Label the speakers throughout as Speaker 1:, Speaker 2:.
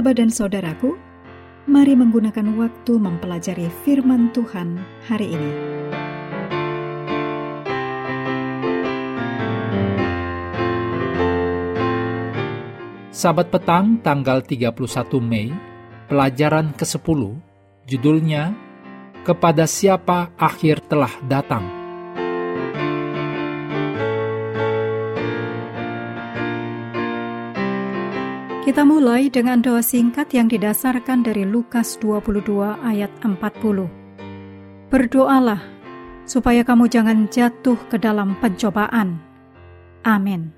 Speaker 1: Sahabat dan saudaraku, mari menggunakan waktu mempelajari firman Tuhan hari ini.
Speaker 2: Sabat petang tanggal 31 Mei, pelajaran ke-10, judulnya, Kepada Siapa Akhir Telah Datang.
Speaker 1: Kita mulai dengan doa singkat yang didasarkan dari Lukas 22 ayat 40. Berdoalah, supaya kamu jangan jatuh ke dalam pencobaan. Amin.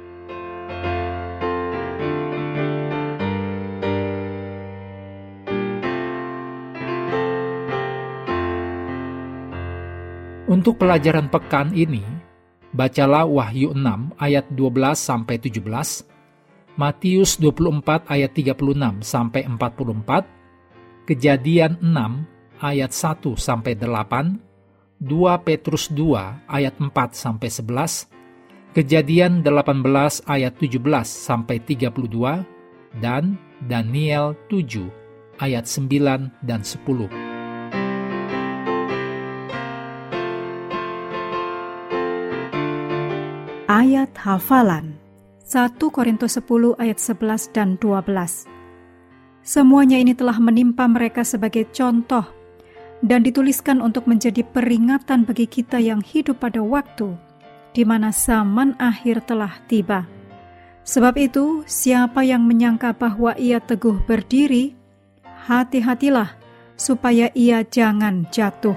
Speaker 2: Untuk pelajaran pekan ini, bacalah Wahyu 6 ayat 12-17, Matius 24 ayat 36-44, Kejadian 6 ayat 1-8, 2 Petrus 2 ayat 4-11, Kejadian 18 ayat 17-32, dan Daniel 7 ayat 9 dan 10.
Speaker 1: Ayat hafalan 1 Korintus 10 ayat 11 dan 12. Semuanya ini telah menimpa mereka sebagai contoh dan dituliskan untuk menjadi peringatan bagi kita yang hidup pada waktu di mana zaman akhir telah tiba. Sebab itu, siapa yang menyangka bahwa ia teguh berdiri, hati-hatilah supaya ia jangan jatuh.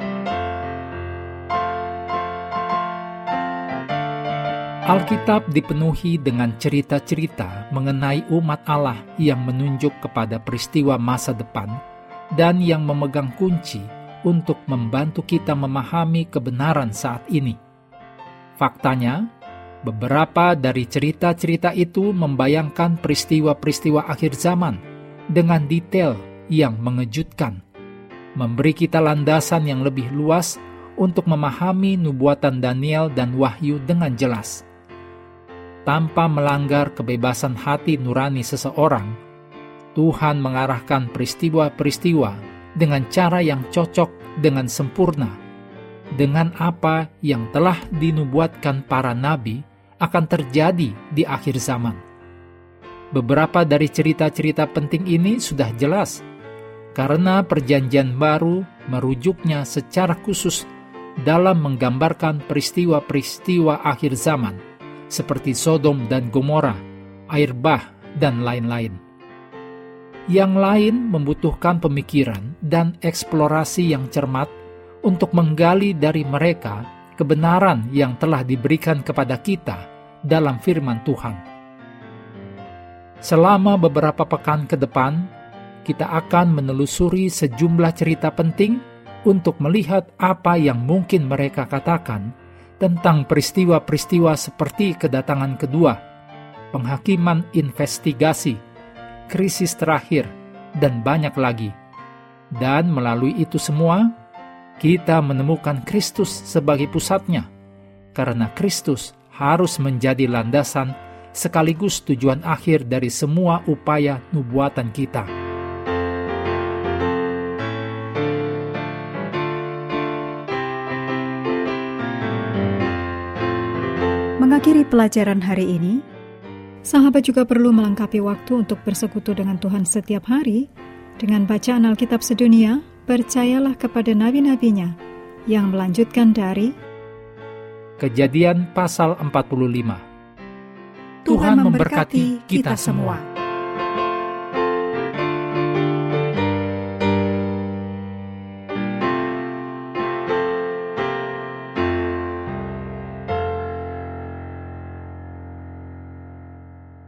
Speaker 2: Alkitab dipenuhi dengan cerita-cerita mengenai umat Allah yang menunjuk kepada peristiwa masa depan dan yang memegang kunci untuk membantu kita memahami kebenaran saat ini. Faktanya, beberapa dari cerita-cerita itu membayangkan peristiwa-peristiwa akhir zaman dengan detail yang mengejutkan, memberi kita landasan yang lebih luas untuk memahami nubuatan Daniel dan Wahyu dengan jelas. Tanpa melanggar kebebasan hati nurani seseorang, Tuhan mengarahkan peristiwa-peristiwa dengan cara yang cocok dengan sempurna, dengan apa yang telah dinubuatkan para nabi akan terjadi di akhir zaman. Beberapa dari cerita-cerita penting ini sudah jelas, karena Perjanjian Baru merujuknya secara khusus dalam menggambarkan peristiwa-peristiwa akhir zaman, seperti Sodom dan Gomora, air bah, dan lain-lain. Yang lain membutuhkan pemikiran dan eksplorasi yang cermat untuk menggali dari mereka kebenaran yang telah diberikan kepada kita dalam firman Tuhan. Selama beberapa pekan ke depan, kita akan menelusuri sejumlah cerita penting untuk melihat apa yang mungkin mereka katakan tentang peristiwa-peristiwa seperti kedatangan kedua, penghakiman investigasi, krisis terakhir, dan banyak lagi. Dan melalui itu semua, kita menemukan Kristus sebagai pusatnya, karena Kristus harus menjadi landasan sekaligus tujuan akhir dari semua upaya nubuatan kita.
Speaker 1: Mengakhiri pelajaran hari ini, sahabat juga perlu melengkapi waktu untuk bersekutu dengan Tuhan setiap hari dengan bacaan Alkitab sedunia. Percayalah kepada nabi-nabinya yang melanjutkan dari
Speaker 2: Kejadian pasal 45. Tuhan memberkati kita semua.